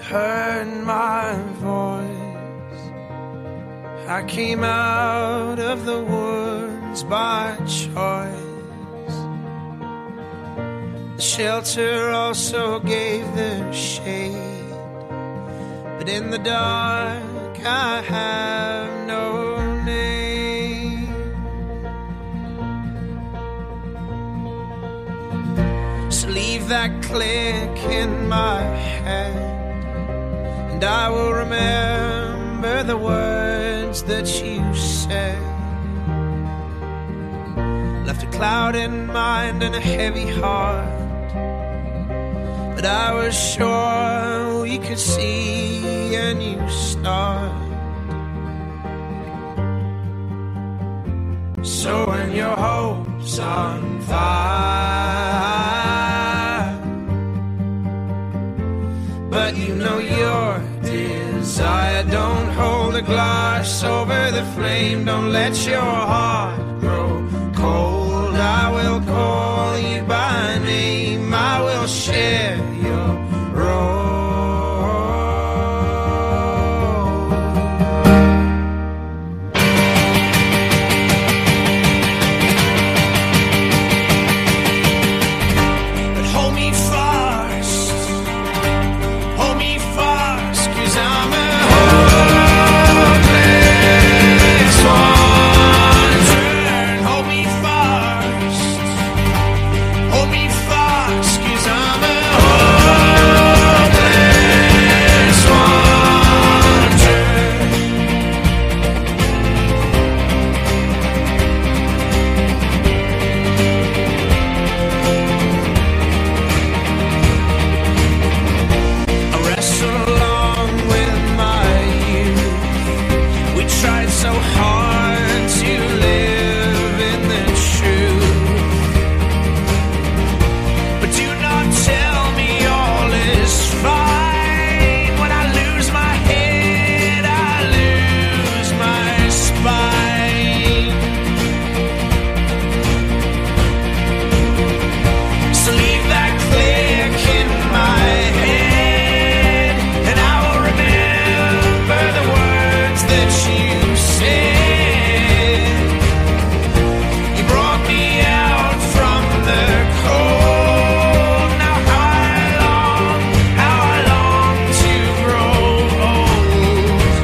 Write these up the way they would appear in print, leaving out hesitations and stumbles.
heard my voice. I came out of the woods by choice. The shelter also gave the shade, but in the dark I have no name. So leave that click in my head, and I will remember the words that you said. Left a cloud in mind and a heavy heart, but I was sure we could see a new start. So when your hope's on fire, but you know your desire, don't hold a glass over the flame. Don't let your heart grow cold. I will call you by name. I will share your role. But hold me fast, hold me fast, 'cause I'm a hopeless wanderer. Hold me fast, hold me fast, 'cause I'm a hopeless wanderer. I wrestle along with my youth. We tried so hard to live in the truth, but do not tell me all is fine. When I lose my head, I lose my spine. So leave that click in my head, and I will remember the words that you said. You brought me out from the cold. Now how I long to grow old.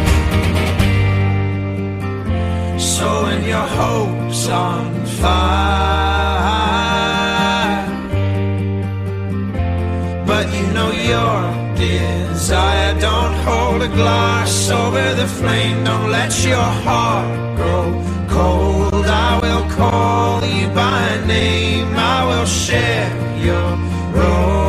So when your hope's on fire, but you know your desire, don't hold a glass over the flame. Don't let your heart grow cold. I will call you by name. I will share your role.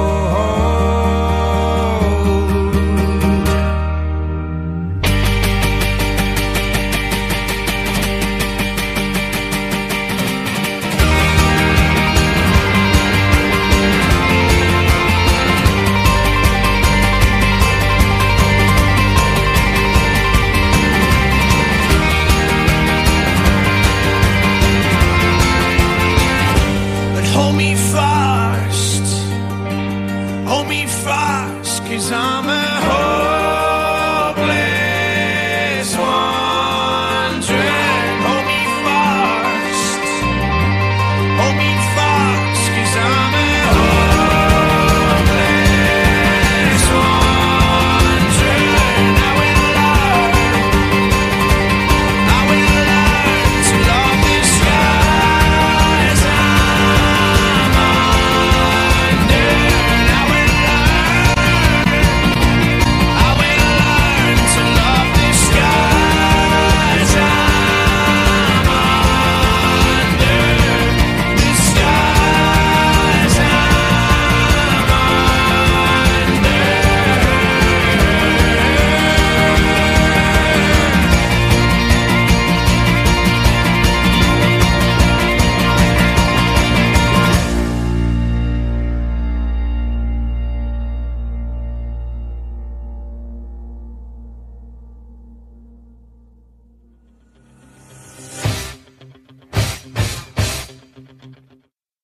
But hold me fast, 'cause I'm a